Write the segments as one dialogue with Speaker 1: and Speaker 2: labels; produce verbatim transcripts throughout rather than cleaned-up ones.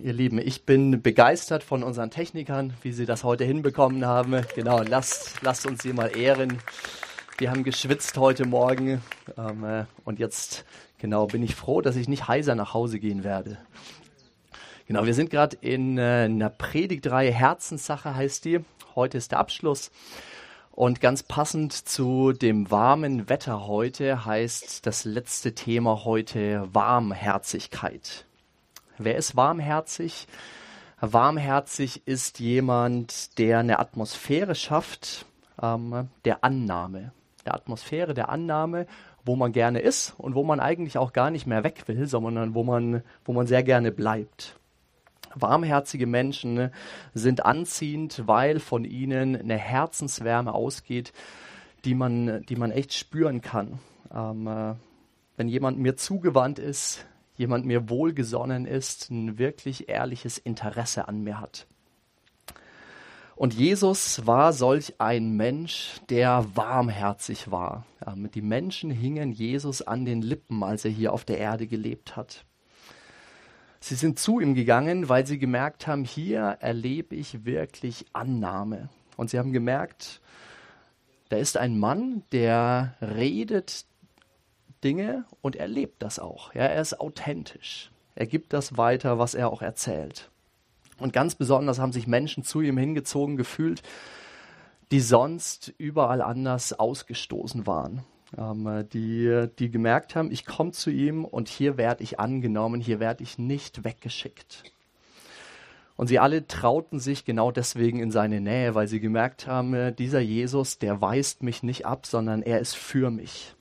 Speaker 1: Ihr Lieben, ich bin begeistert von unseren Technikern, wie sie das heute hinbekommen haben. Genau, lasst, lasst uns sie mal ehren. Die haben geschwitzt heute Morgen ähm, äh, und jetzt genau bin ich froh, dass ich nicht heiser nach Hause gehen werde. Genau, wir sind gerade in äh, einer Predigtreihe, Herzenssache heißt die. Heute ist der Abschluss und ganz passend zu dem warmen Wetter heute heißt das letzte Thema heute Warmherzigkeit. Wer ist warmherzig? Warmherzig ist jemand, der eine Atmosphäre schafft, ähm, der Annahme. Der Atmosphäre der Annahme, wo man gerne ist und wo man eigentlich auch gar nicht mehr weg will, sondern wo man, wo man sehr gerne bleibt. Warmherzige Menschen sind anziehend, weil von ihnen eine Herzenswärme ausgeht, die man, die man echt spüren kann. Ähm, äh, wenn jemand mir zugewandt ist, jemand mir wohlgesonnen ist, ein wirklich ehrliches Interesse an mir hat. Und Jesus war solch ein Mensch, der warmherzig war. Ja, die Menschen hingen Jesus an den Lippen, als er hier auf der Erde gelebt hat. Sie sind zu ihm gegangen, weil sie gemerkt haben, hier erlebe ich wirklich Annahme. Und sie haben gemerkt, da ist ein Mann, der redet Dinge und er lebt das auch. Ja, er ist authentisch. Er gibt das weiter, was er auch erzählt. Und ganz besonders haben sich Menschen zu ihm hingezogen gefühlt, die sonst überall anders ausgestoßen waren. Ähm, die, die gemerkt haben, ich komme zu ihm und hier werde ich angenommen, hier werde ich nicht weggeschickt. Und sie alle trauten sich genau deswegen in seine Nähe, weil sie gemerkt haben, dieser Jesus, der weist mich nicht ab, sondern er ist für mich.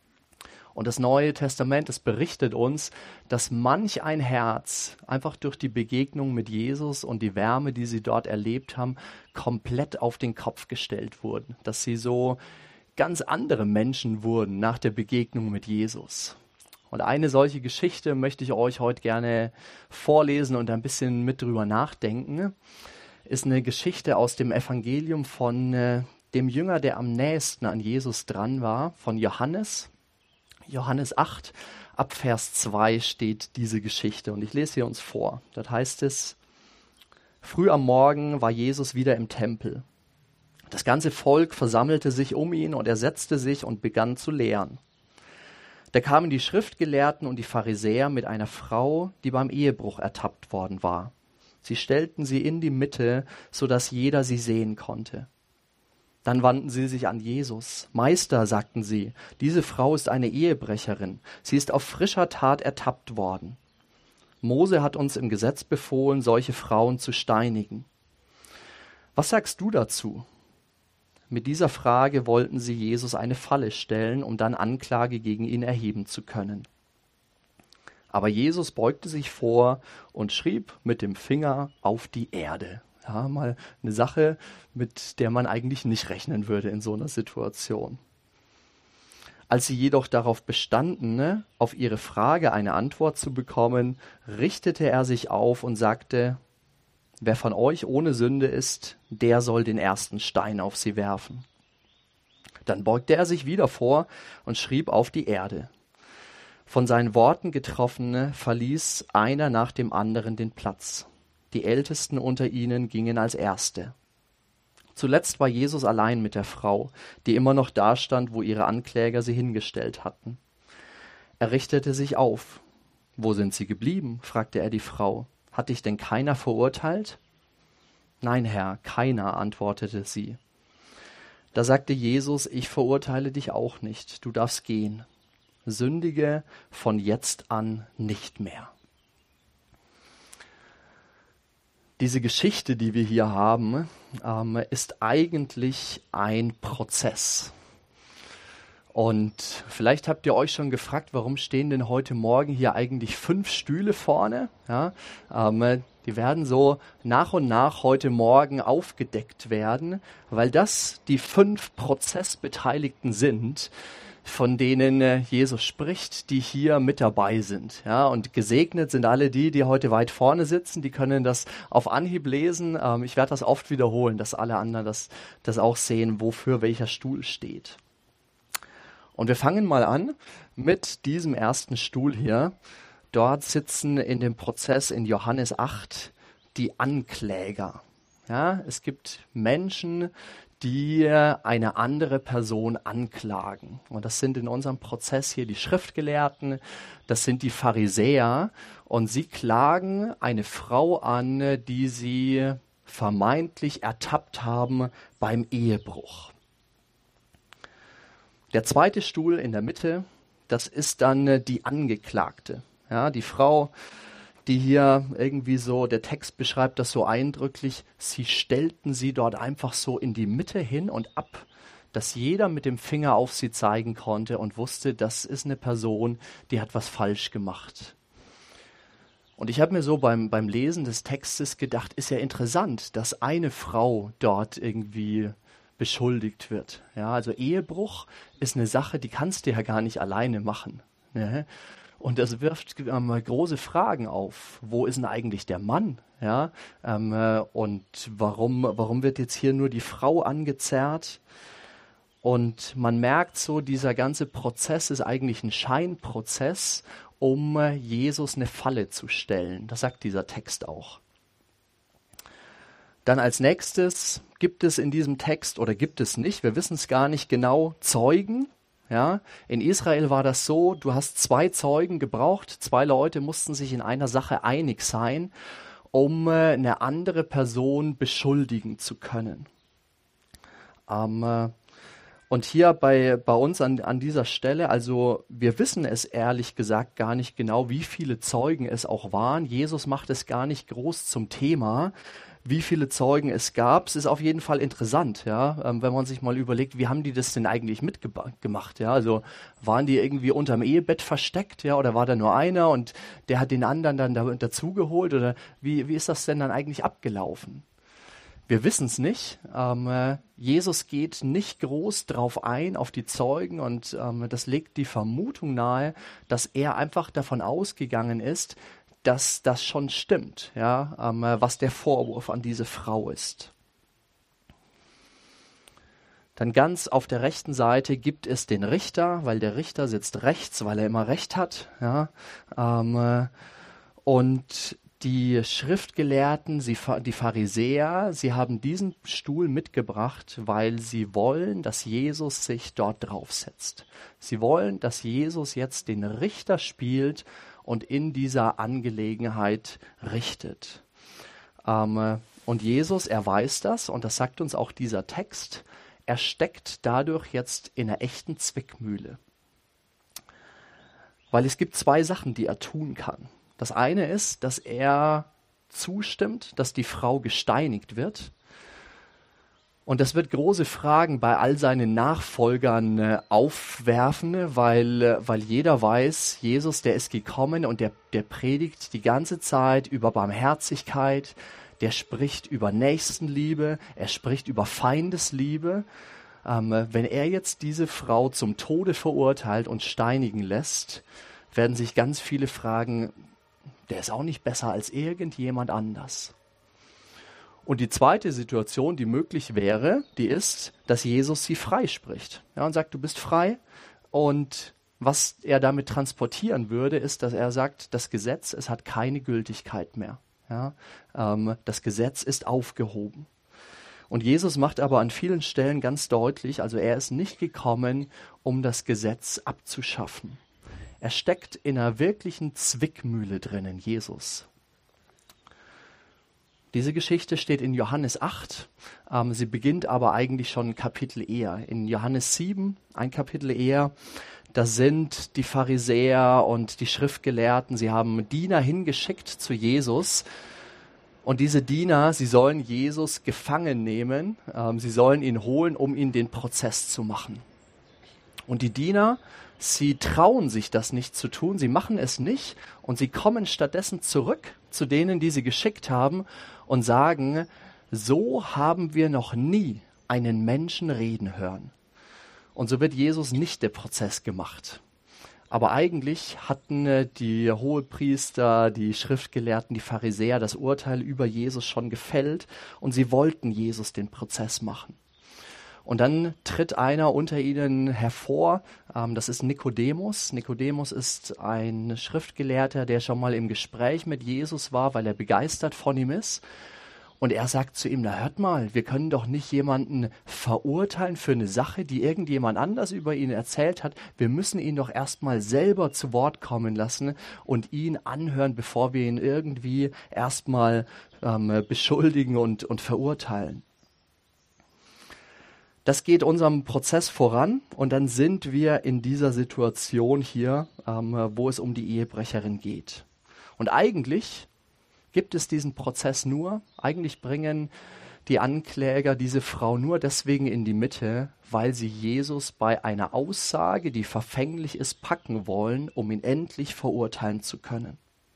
Speaker 1: Und das Neue Testament, es berichtet uns, dass manch ein Herz einfach durch die Begegnung mit Jesus und die Wärme, die sie dort erlebt haben, komplett auf den Kopf gestellt wurden. Dass sie so ganz andere Menschen wurden nach der Begegnung mit Jesus. Und eine solche Geschichte möchte ich euch heute gerne vorlesen und ein bisschen mit drüber nachdenken. Ist eine Geschichte aus dem Evangelium von äh, dem Jünger, der am nächsten an Jesus dran war, von Johannes. Johannes acht, ab Vers zwei steht diese Geschichte und ich lese sie uns vor. Dort heißt es, früh am Morgen war Jesus wieder im Tempel. Das ganze Volk versammelte sich um ihn und er setzte sich und begann zu lehren. Da kamen die Schriftgelehrten und die Pharisäer mit einer Frau, die beim Ehebruch ertappt worden war. Sie stellten sie in die Mitte, sodass jeder sie sehen konnte. Dann wandten sie sich an Jesus. Meister, sagten sie, diese Frau ist eine Ehebrecherin. Sie ist auf frischer Tat ertappt worden. Mose hat uns im Gesetz befohlen, solche Frauen zu steinigen. Was sagst du dazu? Mit dieser Frage wollten sie Jesus eine Falle stellen, um dann Anklage gegen ihn erheben zu können. Aber Jesus beugte sich vor und schrieb mit dem Finger auf die Erde. Ja, mal eine Sache, mit der man eigentlich nicht rechnen würde in so einer Situation. Als sie jedoch darauf bestanden, ne, auf ihre Frage eine Antwort zu bekommen, richtete er sich auf und sagte, wer von euch ohne Sünde ist, der soll den ersten Stein auf sie werfen. Dann beugte er sich wieder vor und schrieb auf die Erde. Von seinen Worten getroffen, verließ einer nach dem anderen den Platz. Die Ältesten unter ihnen gingen als Erste. Zuletzt war Jesus allein mit der Frau, die immer noch dastand, wo ihre Ankläger sie hingestellt hatten. Er richtete sich auf. »Wo sind sie geblieben?« fragte er die Frau. »Hat dich denn keiner verurteilt?« »Nein, Herr, keiner«, antwortete sie. Da sagte Jesus, »Ich verurteile dich auch nicht, du darfst gehen. Sündige von jetzt an nicht mehr.« Diese Geschichte, die wir hier haben, ähm, ist eigentlich ein Prozess. Und vielleicht habt ihr euch schon gefragt, warum stehen denn heute Morgen hier eigentlich fünf Stühle vorne? Ja, ähm, die werden so nach und nach heute Morgen aufgedeckt werden, weil das die fünf Prozessbeteiligten sind, von denen Jesus spricht, die hier mit dabei sind. Ja, und gesegnet sind alle die, die heute weit vorne sitzen, die können das auf Anhieb lesen. Ähm, ich werde das oft wiederholen, dass alle anderen das, das auch sehen, wofür welcher Stuhl steht. Und wir fangen mal an mit diesem ersten Stuhl hier. dort sitzen in dem Prozess in Johannes acht die Ankläger. Ja, es gibt Menschen, die eine andere Person anklagen. Und das sind in unserem Prozess hier die Schriftgelehrten, das sind die Pharisäer. Und sie klagen eine Frau an, die sie vermeintlich ertappt haben beim Ehebruch. Der zweite Stuhl in der Mitte, das ist dann die Angeklagte. Ja, die Frau, die hier irgendwie so, der Text beschreibt das so eindrücklich, sie stellten sie dort einfach so in die Mitte hin und ab, dass jeder mit dem Finger auf sie zeigen konnte und wusste, das ist eine Person, die hat was falsch gemacht. Und ich habe mir so beim, beim Lesen des Textes gedacht, ist ja interessant, dass eine Frau dort irgendwie beschuldigt wird. Ja, also Ehebruch ist eine Sache, die kannst du ja gar nicht alleine machen. Ne? Und das wirft ähm, große Fragen auf. Wo ist denn eigentlich der Mann? Ja, ähm, äh, und warum, warum wird jetzt hier nur die Frau angezerrt? Und man merkt so, dieser ganze Prozess ist eigentlich ein Scheinprozess, um äh, Jesus eine Falle zu stellen. Das sagt dieser Text auch. Dann als nächstes gibt es in diesem Text, oder gibt es nicht, wir wissen es gar nicht genau, Zeugen. Ja, in Israel war das so, du hast zwei Zeugen gebraucht, zwei Leute mussten sich in einer Sache einig sein, um äh, eine andere Person beschuldigen zu können. Ähm, äh, und hier bei, bei uns an, an dieser Stelle, also wir wissen es ehrlich gesagt gar nicht genau, wie viele Zeugen es auch waren. Jesus macht es gar nicht groß zum Thema, wie viele Zeugen es gab. Es ist auf jeden Fall interessant, ja, ähm, wenn man sich mal überlegt, wie haben die das denn eigentlich mitgemacht, ja, also waren die irgendwie unterm Ehebett versteckt, ja, oder war da nur einer und der hat den anderen dann da, dazugeholt, oder wie, wie ist das denn dann eigentlich abgelaufen? Wir wissen es nicht. Ähm, äh, Jesus geht nicht groß drauf ein, auf die Zeugen, und ähm, das legt die Vermutung nahe, dass er einfach davon ausgegangen ist, dass das schon stimmt, ja, ähm, was der Vorwurf an diese Frau ist. Dann ganz auf der rechten Seite gibt es den Richter, weil der Richter sitzt rechts, weil er immer Recht hat. Ja, ähm, und die Schriftgelehrten, sie, die Pharisäer, sie haben diesen Stuhl mitgebracht, weil sie wollen, dass Jesus sich dort draufsetzt. Sie wollen, dass Jesus jetzt den Richter spielt und in dieser Angelegenheit richtet. Ähm, und Jesus, er weiß das, und das sagt uns auch dieser Text, er steckt dadurch jetzt in einer echten Zwickmühle. Weil es gibt zwei Sachen, die er tun kann. Das eine ist, dass er zustimmt, dass die Frau gesteinigt wird. Und das wird große Fragen bei all seinen Nachfolgern äh, aufwerfen, weil, äh, weil jeder weiß, Jesus, der ist gekommen und der, der predigt die ganze Zeit über Barmherzigkeit, der spricht über Nächstenliebe, er spricht über Feindesliebe. Ähm, wenn er jetzt diese Frau zum Tode verurteilt und steinigen lässt, werden sich ganz viele fragen, der ist auch nicht besser als irgendjemand anders. Und die zweite Situation, die möglich wäre, die ist, dass Jesus sie freispricht. Ja, und sagt, du bist frei. Und was er damit transportieren würde, ist, dass er sagt, das Gesetz, es hat keine Gültigkeit mehr. Ja, ähm, das Gesetz ist aufgehoben. Und Jesus macht aber an vielen Stellen ganz deutlich, also er ist nicht gekommen, um das Gesetz abzuschaffen. Er steckt in einer wirklichen Zwickmühle drinnen, Jesus. Diese Geschichte steht in Johannes acht. Ähm, sie beginnt aber eigentlich schon ein Kapitel eher. In Johannes sieben, ein Kapitel eher, da sind die Pharisäer und die Schriftgelehrten, sie haben Diener hingeschickt zu Jesus. Und diese Diener, sie sollen Jesus gefangen nehmen. Ähm, sie sollen ihn holen, um ihn den Prozess zu machen. Und die Diener, sie trauen sich das nicht zu tun, sie machen es nicht und sie kommen stattdessen zurück zu denen, die sie geschickt haben und sagen, so haben wir noch nie einen Menschen reden hören. Und so wird Jesus nicht der Prozess gemacht. Aber eigentlich hatten die Hohepriester, die Schriftgelehrten, die Pharisäer das Urteil über Jesus schon gefällt und sie wollten Jesus den Prozess machen. Und dann tritt einer unter ihnen hervor, ähm, das ist Nikodemus. Nikodemus ist ein Schriftgelehrter, der schon mal im Gespräch mit Jesus war, weil er begeistert von ihm ist. Und er sagt zu ihm, na hört mal, wir können doch nicht jemanden verurteilen für eine Sache, die irgendjemand anders über ihn erzählt hat. Wir müssen ihn doch erstmal selber zu Wort kommen lassen und ihn anhören, bevor wir ihn irgendwie erstmal ähm, beschuldigen und, und verurteilen. Das geht unserem Prozess voran und dann sind wir in dieser Situation hier, ähm, wo es um die Ehebrecherin geht. Und eigentlich gibt es diesen Prozess nur, eigentlich bringen die Ankläger diese Frau nur deswegen in die Mitte, weil sie Jesus bei einer Aussage, die verfänglich ist, packen wollen, um ihn endlich verurteilen zu können.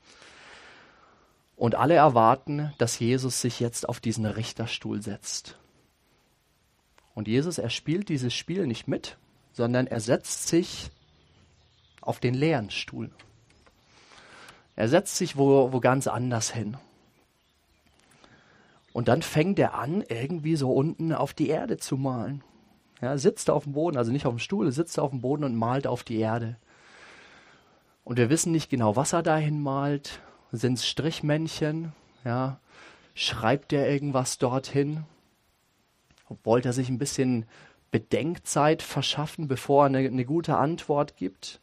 Speaker 1: Und alle erwarten, dass Jesus sich jetzt auf diesen Richterstuhl setzt. Und Jesus, er spielt dieses Spiel nicht mit, sondern er setzt sich auf den leeren Stuhl. Er setzt sich wo, wo ganz anders hin. Und dann fängt er an, irgendwie so unten auf die Erde zu malen. Ja, er sitzt auf dem Boden, also nicht auf dem Stuhl, er sitzt auf dem Boden und malt auf die Erde. Und wir wissen nicht genau, was er dahin malt. Sind es Strichmännchen? Ja, schreibt er irgendwas dorthin? Wollte er sich ein bisschen Bedenkzeit verschaffen, bevor er eine, eine gute Antwort gibt?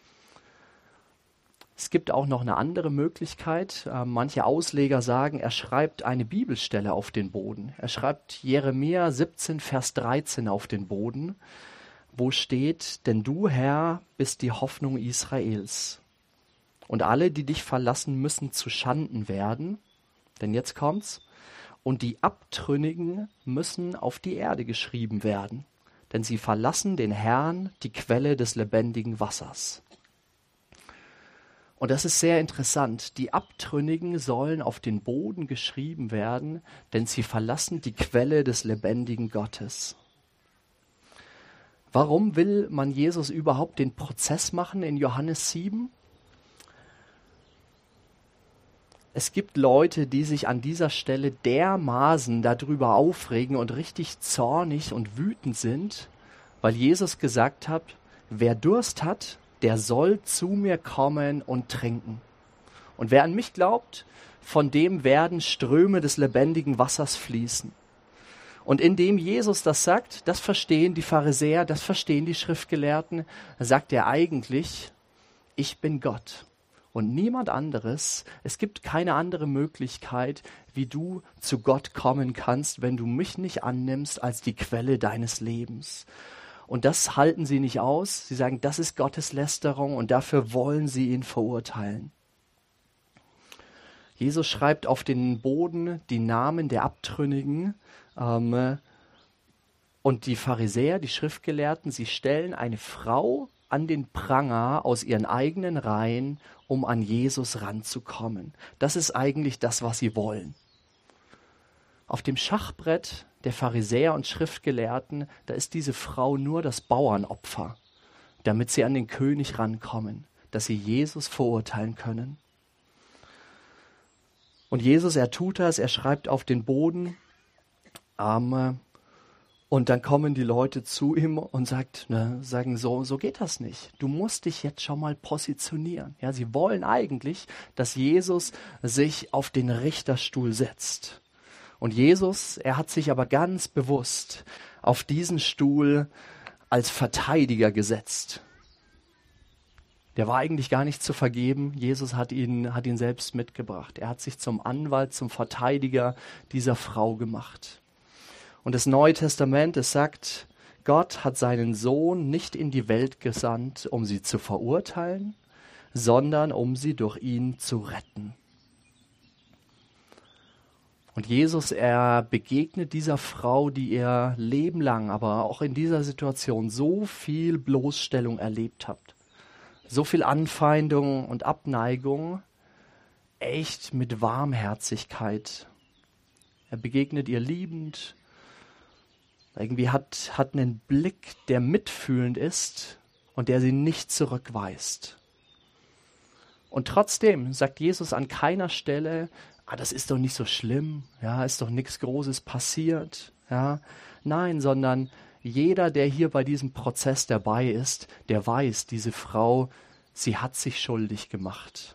Speaker 1: Es gibt auch noch eine andere Möglichkeit. Äh, manche Ausleger sagen, er schreibt eine Bibelstelle auf den Boden. Er schreibt Jeremia siebzehn, Vers dreizehn auf den Boden, wo steht, denn du, Herr, bist die Hoffnung Israels. Und alle, die dich verlassen, müssen zu Schanden werden. Denn jetzt kommt's. Und die Abtrünnigen müssen auf die Erde geschrieben werden. Denn sie verlassen den Herrn, die Quelle des lebendigen Wassers. Und das ist sehr interessant. Die Abtrünnigen sollen auf den Boden geschrieben werden, denn sie verlassen die Quelle des lebendigen Gottes. Warum will man Jesus überhaupt den Prozess machen in Johannes sieben? Es gibt Leute, die sich an dieser Stelle dermaßen darüber aufregen und richtig zornig und wütend sind, weil Jesus gesagt hat, wer Durst hat, der soll zu mir kommen und trinken. Und wer an mich glaubt, von dem werden Ströme des lebendigen Wassers fließen. Und indem Jesus das sagt, das verstehen die Pharisäer, das verstehen die Schriftgelehrten, sagt er eigentlich, ich bin Gott und niemand anderes. Es gibt keine andere Möglichkeit, wie du zu Gott kommen kannst, wenn du mich nicht annimmst als die Quelle deines Lebens. Und das halten sie nicht aus. Sie sagen, das ist Gotteslästerung und dafür wollen sie ihn verurteilen. Jesus schreibt auf den Boden die Namen der Abtrünnigen ähm, und die Pharisäer, die Schriftgelehrten, sie stellen eine Frau an den Pranger aus ihren eigenen Reihen, um an Jesus ranzukommen. Das ist eigentlich das, was sie wollen. Auf dem Schachbrett der Pharisäer und Schriftgelehrten, da ist diese Frau nur das Bauernopfer, damit sie an den König rankommen, dass sie Jesus verurteilen können. Und Jesus, er tut das, er schreibt auf den Boden, ähm, und dann kommen die Leute zu ihm und sagt, ne, sagen, so, so geht das nicht. Du musst dich jetzt schon mal positionieren. Ja, sie wollen eigentlich, dass Jesus sich auf den Richterstuhl setzt. Und Jesus, er hat sich aber ganz bewusst auf diesen Stuhl als Verteidiger gesetzt. Der war eigentlich gar nicht zu vergeben. Jesus hat ihn, hat ihn selbst mitgebracht. Er hat sich zum Anwalt, zum Verteidiger dieser Frau gemacht. Und das Neue Testament, es sagt, Gott hat seinen Sohn nicht in die Welt gesandt, um sie zu verurteilen, sondern um sie durch ihn zu retten. Und Jesus, er begegnet dieser Frau, die ihr Leben lang, aber auch in dieser Situation so viel Bloßstellung erlebt hat. So viel Anfeindung und Abneigung, echt mit Warmherzigkeit. Er begegnet ihr liebend, irgendwie hat, hat einen Blick, der mitfühlend ist und der sie nicht zurückweist. Und trotzdem sagt Jesus an keiner Stelle, ah, das ist doch nicht so schlimm, ja, ist doch nichts Großes passiert, ja. Nein, sondern jeder, der hier bei diesem Prozess dabei ist, der weiß, diese Frau, sie hat sich schuldig gemacht.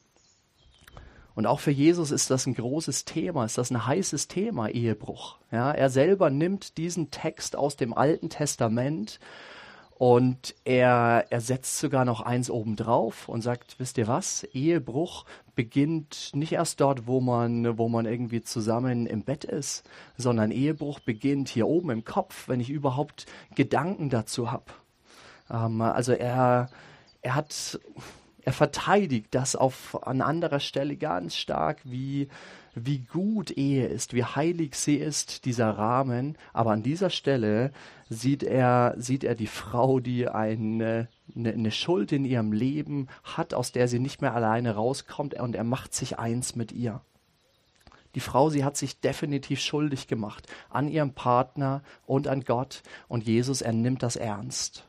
Speaker 1: Und auch für Jesus ist das ein großes Thema, ist das ein heißes Thema, Ehebruch. Ja, er selber nimmt diesen Text aus dem Alten Testament und er, er setzt sogar noch eins obendrauf und sagt, wisst ihr was, Ehebruch beginnt nicht erst dort, wo man, wo man irgendwie zusammen im Bett ist, sondern Ehebruch beginnt hier oben im Kopf, wenn ich überhaupt Gedanken dazu habe. Ähm, also er, er hat... Er verteidigt das auf an anderer Stelle ganz stark, wie, wie gut Ehe ist, wie heilig sie ist, dieser Rahmen. Aber an dieser Stelle sieht er, sieht er die Frau, die eine, eine, eine Schuld in ihrem Leben hat, aus der sie nicht mehr alleine rauskommt, und er macht sich eins mit ihr. Die Frau, sie hat sich definitiv schuldig gemacht an ihrem Partner und an Gott, und Jesus, er nimmt das ernst.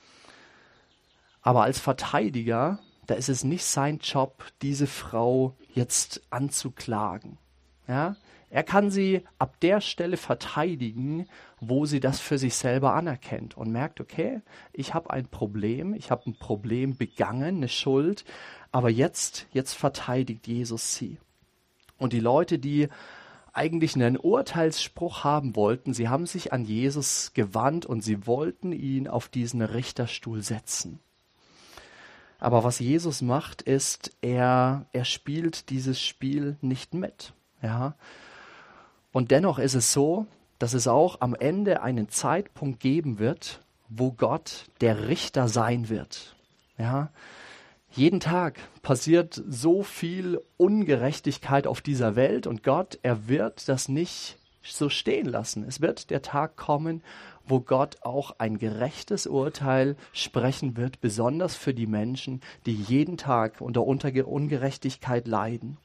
Speaker 1: Aber als Verteidiger, da ist es nicht sein Job, diese Frau jetzt anzuklagen. Ja? Er kann sie ab der Stelle verteidigen, wo sie das für sich selber anerkennt und merkt, okay, ich habe ein Problem, ich habe ein Problem begangen, eine Schuld, aber jetzt, jetzt verteidigt Jesus sie. Und die Leute, die eigentlich einen Urteilsspruch haben wollten, sie haben sich an Jesus gewandt und sie wollten ihn auf diesen Richterstuhl setzen. Aber was Jesus macht, ist, er, er spielt dieses Spiel nicht mit. Ja? Und dennoch ist es so, dass es auch am Ende einen Zeitpunkt geben wird, wo Gott der Richter sein wird. Ja? Jeden Tag passiert so viel Ungerechtigkeit auf dieser Welt, und Gott, er wird das nicht so stehen lassen. Es wird der Tag kommen, wo Gott auch ein gerechtes Urteil sprechen wird, besonders für die Menschen, die jeden Tag unter Ungerechtigkeit leiden.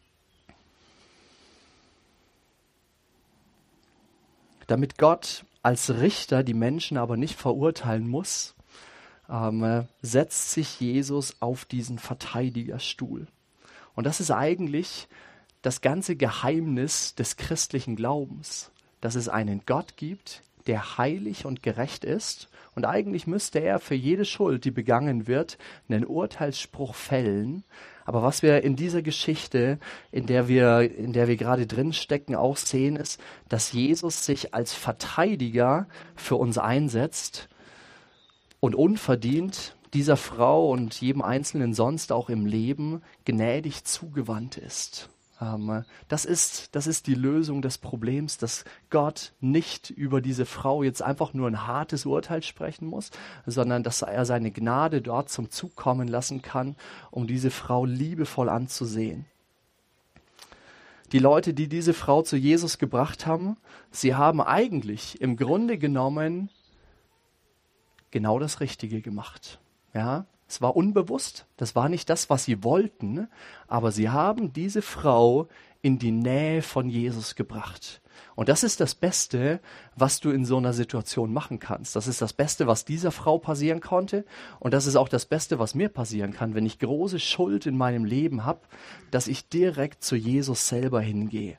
Speaker 1: Damit Gott als Richter die Menschen aber nicht verurteilen muss, ähm, setzt sich Jesus auf diesen Verteidigerstuhl. Und das ist eigentlich das ganze Geheimnis des christlichen Glaubens, dass es einen Gott gibt, der heilig und gerecht ist, und eigentlich müsste er für jede Schuld, die begangen wird, einen Urteilsspruch fällen. Aber was wir in dieser Geschichte, in der wir, in der wir gerade drin stecken, auch sehen, ist, dass Jesus sich als Verteidiger für uns einsetzt und unverdient dieser Frau und jedem Einzelnen sonst auch im Leben gnädig zugewandt ist. Das ist, das ist die Lösung des Problems, dass Gott nicht über diese Frau jetzt einfach nur ein hartes Urteil sprechen muss, sondern dass er seine Gnade dort zum Zug kommen lassen kann, um diese Frau liebevoll anzusehen. Die Leute, die diese Frau zu Jesus gebracht haben, sie haben eigentlich im Grunde genommen genau das Richtige gemacht. Ja? Es war unbewusst, das war nicht das, was sie wollten, aber sie haben diese Frau in die Nähe von Jesus gebracht. Und das ist das Beste, was du in so einer Situation machen kannst. Das ist das Beste, was dieser Frau passieren konnte, und das ist auch das Beste, was mir passieren kann, wenn ich große Schuld in meinem Leben habe, dass ich direkt zu Jesus selber hingehe.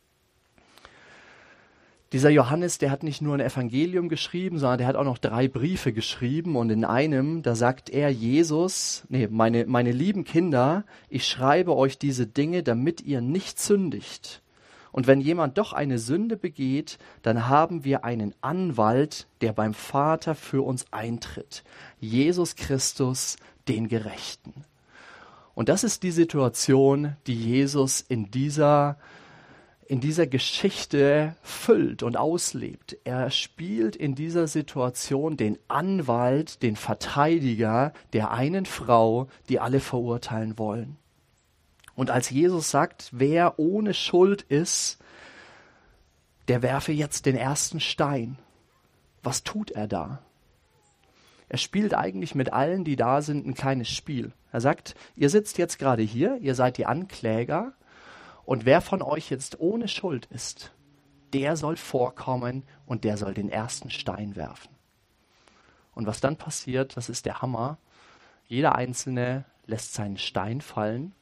Speaker 1: Dieser Johannes, der hat nicht nur ein Evangelium geschrieben, sondern der hat auch noch drei Briefe geschrieben, und in einem, da sagt er, Jesus, nee, meine, meine lieben Kinder, ich schreibe euch diese Dinge, damit ihr nicht sündigt. Und wenn jemand doch eine Sünde begeht, dann haben wir einen Anwalt, der beim Vater für uns eintritt. Jesus Christus, den Gerechten. Und das ist die Situation, die Jesus in dieser in dieser Geschichte füllt und auslebt. Er spielt in dieser Situation den Anwalt, den Verteidiger der einen Frau, die alle verurteilen wollen. Und als Jesus sagt, wer ohne Schuld ist, der werfe jetzt den ersten Stein. Was tut er da? Er spielt eigentlich mit allen, die da sind, ein kleines Spiel. Er sagt, ihr sitzt jetzt gerade hier, ihr seid die Ankläger, und wer von euch jetzt ohne Schuld ist, der soll vorkommen und der soll den ersten Stein werfen. Und was dann passiert, das ist der Hammer. Jeder Einzelne lässt seinen Stein fallen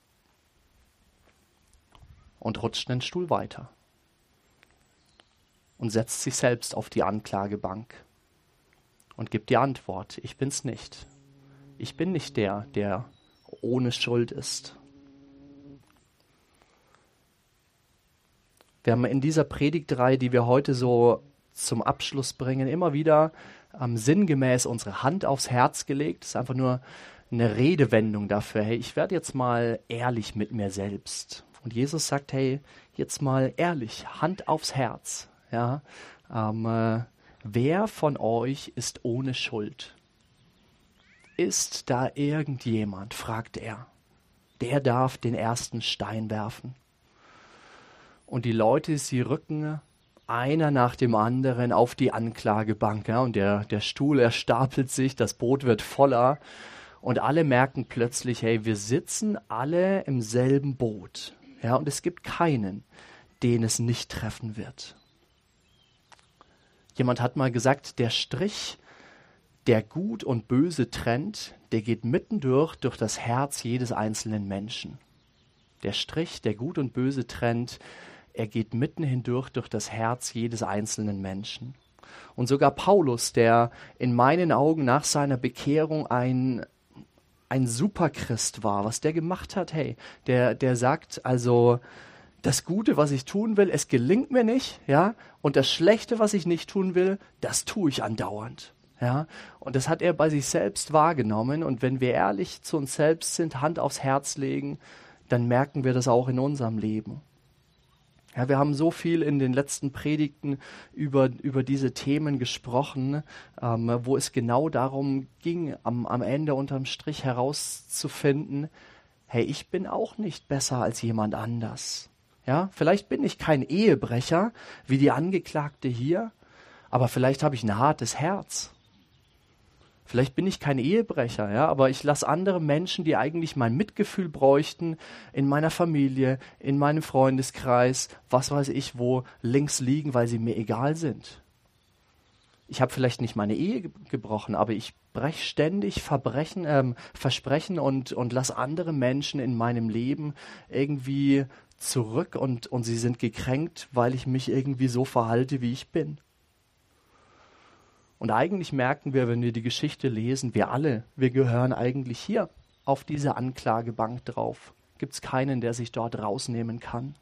Speaker 1: und rutscht einen Stuhl weiter. und setzt sich selbst auf die Anklagebank und gibt die Antwort: Ich bin's nicht. Ich bin nicht der, der ohne Schuld ist. Wir haben in dieser Predigtreihe, die wir heute so zum Abschluss bringen, immer wieder ähm, sinngemäß unsere Hand aufs Herz gelegt. Das ist einfach nur eine Redewendung dafür. Hey, ich werde jetzt mal ehrlich mit mir selbst. Und Jesus sagt: Hey, jetzt mal ehrlich, Hand aufs Herz. Ja, ähm, äh, wer von euch ist ohne Schuld? Ist da irgendjemand, fragt er. Der darf den ersten Stein werfen. Und die Leute, sie rücken einer nach dem anderen auf die Anklagebank. Ja, und der, der Stuhl, er stapelt sich, das Boot wird voller. Und alle merken plötzlich: Hey, wir sitzen alle im selben Boot. Ja, und es gibt keinen, den es nicht treffen wird. Jemand hat mal gesagt, der Strich, der Gut und Böse trennt, der geht mittendurch durch das Herz jedes einzelnen Menschen. Der Strich, der Gut und Böse trennt, er geht mitten hindurch durch das Herz jedes einzelnen Menschen. Und sogar Paulus, der in meinen Augen nach seiner Bekehrung ein, ein Superchrist war, was der gemacht hat, hey, der, der sagt also, das Gute, was ich tun will, es gelingt mir nicht, ja, und das Schlechte, was ich nicht tun will, das tue ich andauernd. Ja, und das hat er bei sich selbst wahrgenommen. Und wenn wir ehrlich zu uns selbst sind, Hand aufs Herz legen, dann merken wir das auch in unserem Leben. Ja, wir haben so viel in den letzten Predigten über, über diese Themen gesprochen, ähm, wo es genau darum ging, am, am Ende unterm Strich herauszufinden: Hey, ich bin auch nicht besser als jemand anders. Ja, vielleicht bin ich kein Ehebrecher wie die Angeklagte hier, aber vielleicht habe ich ein hartes Herz. Vielleicht bin ich kein Ehebrecher, ja, aber ich lasse andere Menschen, die eigentlich mein Mitgefühl bräuchten, in meiner Familie, in meinem Freundeskreis, was weiß ich wo, links liegen, weil sie mir egal sind. Ich habe vielleicht nicht meine Ehe ge- gebrochen, aber ich breche ständig Verbrechen, ähm, Versprechen und, und lasse andere Menschen in meinem Leben irgendwie zurück und, und sie sind gekränkt, weil ich mich irgendwie so verhalte, wie ich bin. Und eigentlich merken wir, wenn wir die Geschichte lesen, wir alle, wir gehören eigentlich hier auf diese Anklagebank drauf. Gibt es keinen, der sich dort rausnehmen kann.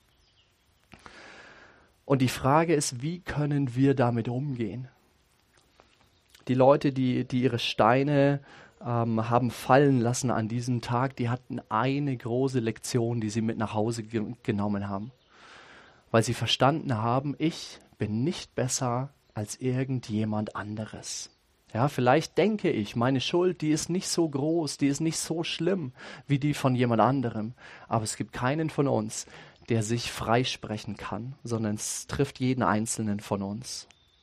Speaker 1: Und die Frage ist, wie können wir damit umgehen? Die Leute, die, die ihre Steine ähm, haben fallen lassen an diesem Tag, die hatten eine große Lektion, die sie mit nach Hause ge- genommen haben. Weil sie verstanden haben, ich bin nicht besser als irgendjemand anderes. Ja, vielleicht denke ich, meine Schuld, die ist nicht so groß, die ist nicht so schlimm wie die von jemand anderem. Aber es gibt keinen von uns, der sich freisprechen kann, sondern es trifft jeden Einzelnen von uns.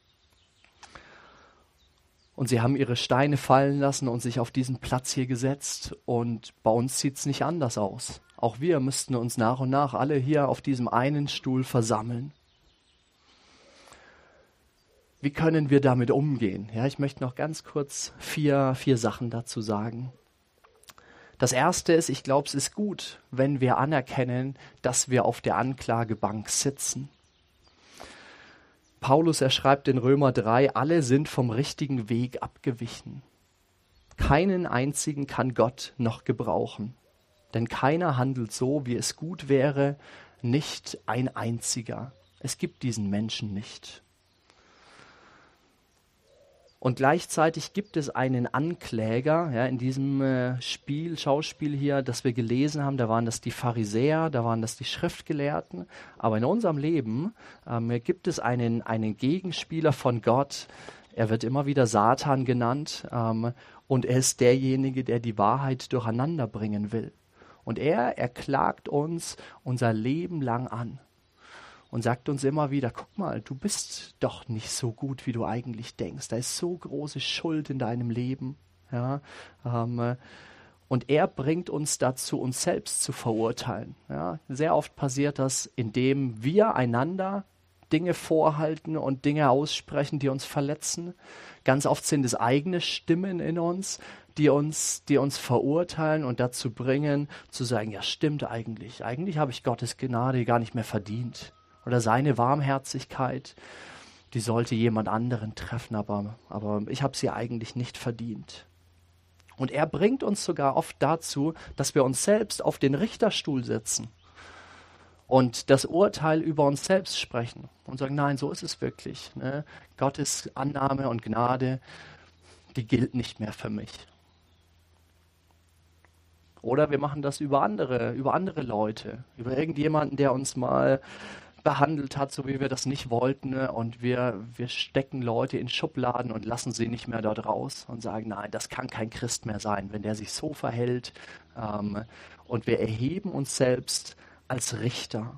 Speaker 1: Und sie haben ihre Steine fallen lassen und sich auf diesen Platz hier gesetzt. Und bei uns sieht es nicht anders aus. Auch wir müssten uns nach und nach alle hier auf diesem einen Stuhl versammeln. Wie können wir damit umgehen? Ja, ich möchte noch ganz kurz vier, vier Sachen dazu sagen. Das erste ist, ich glaube, es ist gut, wenn wir anerkennen, dass wir auf der Anklagebank sitzen. Paulus, er schreibt in Römer drei, alle sind vom richtigen Weg abgewichen. Keinen einzigen kann Gott noch gebrauchen. Denn keiner handelt so, wie es gut wäre, nicht ein einziger. Es gibt diesen Menschen nicht. Und gleichzeitig gibt es einen Ankläger, ja, in diesem äh, Spiel, Schauspiel hier, das wir gelesen haben. Da waren das die Pharisäer, da waren das die Schriftgelehrten. Aber in unserem Leben ähm, gibt es einen, einen Gegenspieler von Gott. Er wird immer wieder Satan genannt. Ähm, und er ist derjenige, der die Wahrheit durcheinander bringen will. Und er, er klagt uns unser Leben lang an. Und sagt uns immer wieder, guck mal, du bist doch nicht so gut, wie du eigentlich denkst. Da ist so große Schuld in deinem Leben. Ja, ähm, und er bringt uns dazu, uns selbst zu verurteilen. Ja, sehr oft passiert das, indem wir einander Dinge vorhalten und Dinge aussprechen, die uns verletzen. Ganz oft sind es eigene Stimmen in uns, die uns, die uns verurteilen und dazu bringen, zu sagen, ja stimmt eigentlich. Eigentlich habe ich Gottes Gnade gar nicht mehr verdient. Oder seine Warmherzigkeit. die sollte jemand anderen treffen, aber, aber ich habe sie eigentlich nicht verdient. Und er bringt uns sogar oft dazu, dass wir uns selbst auf den Richterstuhl setzen und das Urteil über uns selbst sprechen und sagen, nein, so ist es wirklich. Ne? Gottes Annahme und Gnade, die gilt nicht mehr für mich. Oder wir machen das über andere, über andere Leute, über irgendjemanden, der uns mal behandelt hat, so wie wir das nicht wollten. Ne? Und wir, wir stecken Leute in Schubladen und lassen sie nicht mehr dort raus und sagen, nein, das kann kein Christ mehr sein, wenn der sich so verhält. Ähm, und wir erheben uns selbst als Richter.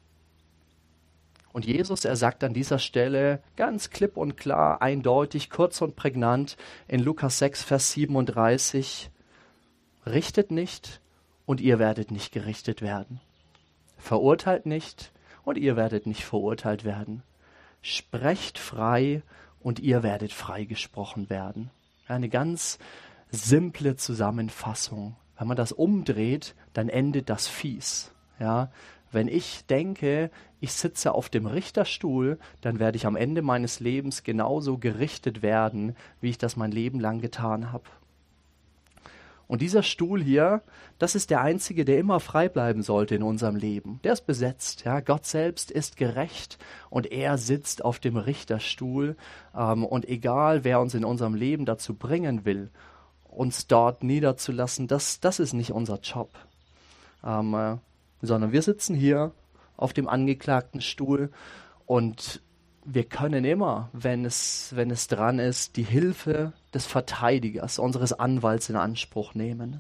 Speaker 1: Und Jesus, er sagt an dieser Stelle ganz klipp und klar, eindeutig, kurz und prägnant in Lukas sechs, Vers siebenunddreißig, richtet nicht und ihr werdet nicht gerichtet werden. Verurteilt nicht und ihr werdet nicht verurteilt werden. Sprecht frei und ihr werdet freigesprochen werden. Eine ganz simple Zusammenfassung. Wenn man das umdreht, dann endet das fies. Ja, wenn ich denke, ich sitze auf dem Richterstuhl, dann werde ich am Ende meines Lebens genauso gerichtet werden, wie ich das mein Leben lang getan habe. Und dieser Stuhl hier, das ist der einzige, der immer frei bleiben sollte in unserem Leben. Der ist besetzt. Ja? Gott selbst ist gerecht und er sitzt auf dem Richterstuhl. Ähm, und egal, wer uns in unserem Leben dazu bringen will, uns dort niederzulassen, das, das ist nicht unser Job. Ähm, äh, sondern wir sitzen hier auf dem angeklagten Stuhl und wir können immer, wenn es, wenn es dran ist, die Hilfe des Verteidigers, unseres Anwalts in Anspruch nehmen.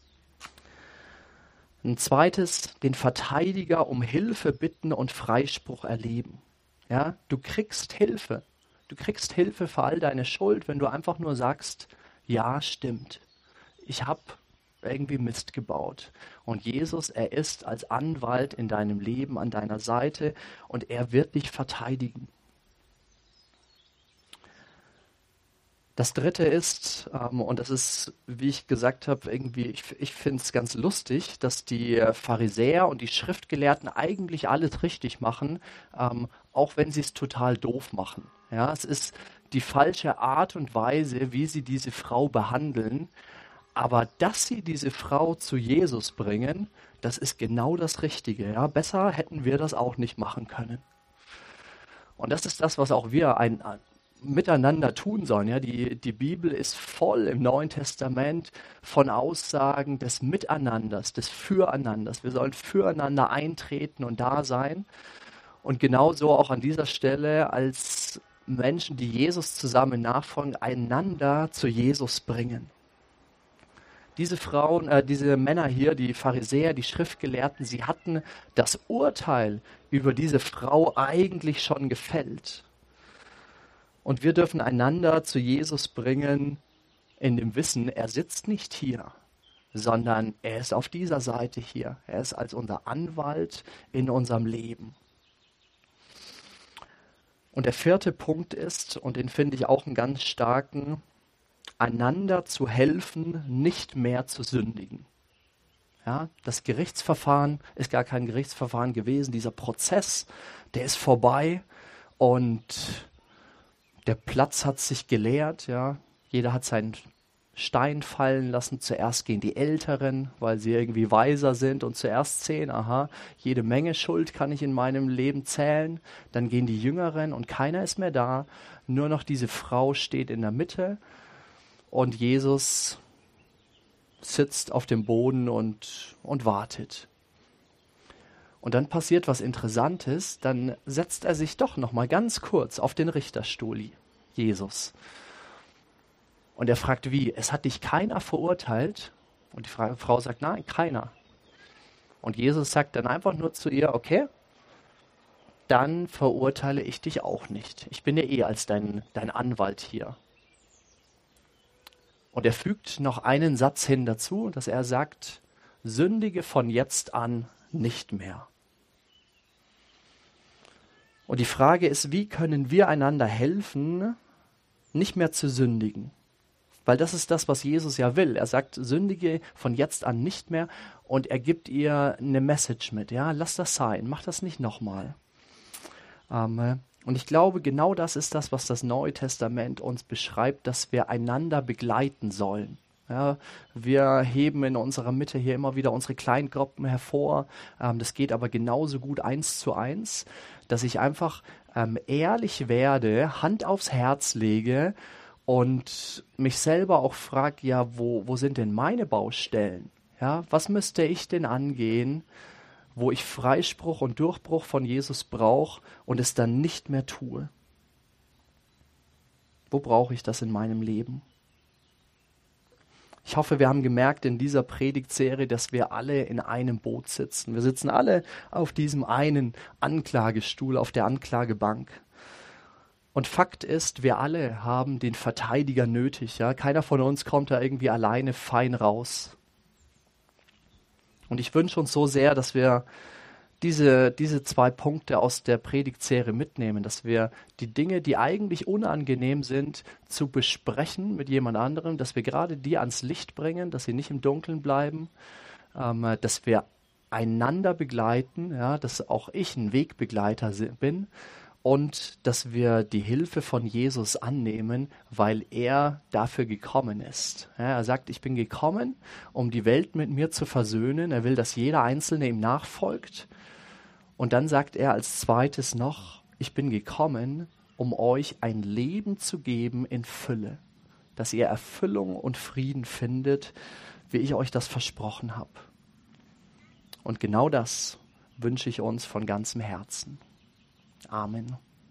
Speaker 1: Ein zweites, den Verteidiger um Hilfe bitten und Freispruch erleben. Ja, du kriegst Hilfe. Du kriegst Hilfe für all deine Schuld, wenn du einfach nur sagst, ja, stimmt. Ich habe irgendwie Mist gebaut. Und Jesus, er ist als Anwalt in deinem Leben an deiner Seite und er wird dich verteidigen. Das dritte ist, ähm, und das ist, wie ich gesagt habe, irgendwie, ich, ich finde es ganz lustig, dass die Pharisäer und die Schriftgelehrten eigentlich alles richtig machen, ähm, auch wenn sie es total doof machen. Ja, es ist die falsche Art und Weise, wie sie diese Frau behandeln, aber dass sie diese Frau zu Jesus bringen, das ist genau das Richtige. Ja, besser hätten wir das auch nicht machen können. Und das ist das, was auch wir ein, ein miteinander tun sollen. Ja, die, die Bibel ist voll im Neuen Testament von Aussagen des Miteinanders, des Füreinanders. Wir sollen füreinander eintreten und da sein. Und genauso auch an dieser Stelle als Menschen, die Jesus zusammen nachfolgen, einander zu Jesus bringen. Diese Frauen, äh, diese Männer hier, die Pharisäer, die Schriftgelehrten, sie hatten das Urteil über diese Frau eigentlich schon gefällt. Und wir dürfen einander zu Jesus bringen in dem Wissen, er sitzt nicht hier, sondern er ist auf dieser Seite hier. Er ist als unser Anwalt in unserem Leben. Und der vierte Punkt ist, und den finde ich auch einen ganz starken, einander zu helfen, nicht mehr zu sündigen. Ja, das Gerichtsverfahren ist gar kein Gerichtsverfahren gewesen. Dieser Prozess, der ist vorbei und der Platz hat sich geleert. Ja. Jeder hat seinen Stein fallen lassen. Zuerst gehen die Älteren, weil sie irgendwie weiser sind und zuerst sehen, aha, jede Menge Schuld kann ich in meinem Leben zählen. Dann gehen die Jüngeren und keiner ist mehr da. Nur noch diese Frau steht in der Mitte. Und Jesus sitzt auf dem Boden und, und wartet. Und dann passiert was Interessantes, dann setzt er sich doch noch mal ganz kurz auf den Richterstuhl, Jesus. Und er fragt, wie? Es hat dich keiner verurteilt? Und die Frau sagt, nein, keiner. Und Jesus sagt dann einfach nur zu ihr, okay, dann verurteile ich dich auch nicht. Ich bin ja eh als dein, dein Anwalt hier. Und er fügt noch einen Satz hin dazu, dass er sagt, sündige von jetzt an nicht mehr. Und die Frage ist, wie können wir einander helfen, nicht mehr zu sündigen? Weil das ist das, was Jesus ja will. Er sagt, sündige von jetzt an nicht mehr und er gibt ihr eine Message mit. Ja, lass das sein, mach das nicht nochmal. Ähm, Und ich glaube, genau das ist das, was das Neue Testament uns beschreibt, dass wir einander begleiten sollen. Ja, wir heben in unserer Mitte hier immer wieder unsere Kleingruppen hervor. Ähm, das geht aber genauso gut eins zu eins, dass ich einfach ähm, ehrlich werde, Hand aufs Herz lege und mich selber auch frage, ja, wo, wo sind denn meine Baustellen? Ja, was müsste ich denn angehen, wo ich Freispruch und Durchbruch von Jesus brauche und es dann nicht mehr tue? Wo brauche ich das in meinem Leben? Ich hoffe, wir haben gemerkt in dieser Predigtserie, dass wir alle in einem Boot sitzen. Wir sitzen alle auf diesem einen Anklagestuhl, auf der Anklagebank. Und Fakt ist, wir alle haben den Verteidiger nötig. Ja? Keiner von uns kommt da irgendwie alleine fein raus. Und ich wünsche uns so sehr, dass wir diese, diese zwei Punkte aus der Predigtserie mitnehmen, dass wir die Dinge, die eigentlich unangenehm sind, zu besprechen mit jemand anderem, dass wir gerade die ans Licht bringen, dass sie nicht im Dunkeln bleiben, ähm, dass wir einander begleiten, ja, dass auch ich ein Wegbegleiter bin und dass wir die Hilfe von Jesus annehmen, weil er dafür gekommen ist. Ja, er sagt, ich bin gekommen, um die Welt mit mir zu versöhnen. Er will, dass jeder Einzelne ihm nachfolgt. Und dann sagt er als zweites noch, ich bin gekommen, um euch ein Leben zu geben in Fülle, dass ihr Erfüllung und Frieden findet, wie ich euch das versprochen habe. Und genau das wünsche ich uns von ganzem Herzen. Amen.